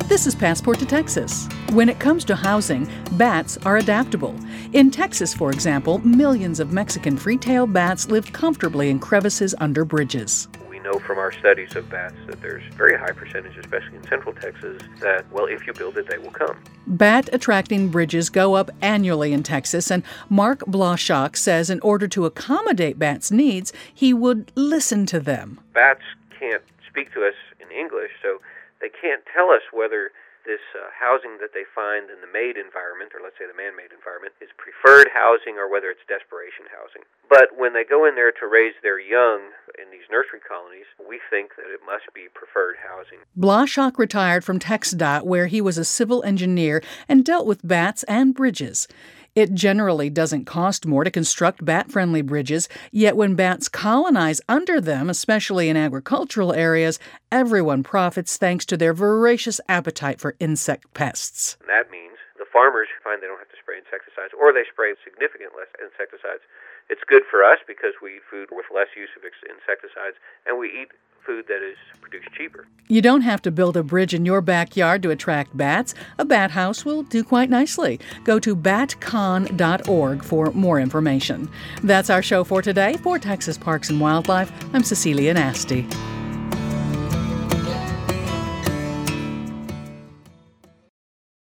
This is Passport to Texas. When it comes to housing, bats are adaptable. In Texas, for example, millions of Mexican free-tailed bats live comfortably in crevices under bridges. We know from our studies of bats that there's a very high percentage, especially in central Texas, that, well, if you build it, they will come. Bat-attracting bridges go up annually in Texas, and Mark Blashock says in order to accommodate bats' needs, he would listen to them. Bats can't speak to us in English, so they can't tell us whether this housing that they find in the made environment, or let's say the man-made environment, is preferred housing or whether it's desperation housing. But when they go in there to raise their young in these nursery colonies, we think that it must be preferred housing. Blashock retired from TxDOT, where he was a civil engineer and dealt with bats and bridges. It generally doesn't cost more to construct bat-friendly bridges, yet when bats colonize under them, especially in agricultural areas, everyone profits thanks to their voracious appetite for insect pests. That means the farmers find they don't have to spray insecticides, or they spray significant less insecticides. It's good for us because we eat food with less use of insecticides, and we eat food that is produced cheaper. You don't have to build a bridge in your backyard to attract bats. A bat house will do quite nicely. Go to batcon.org for more information. That's our show for today. For Texas Parks and Wildlife, I'm Cecilia Nasty.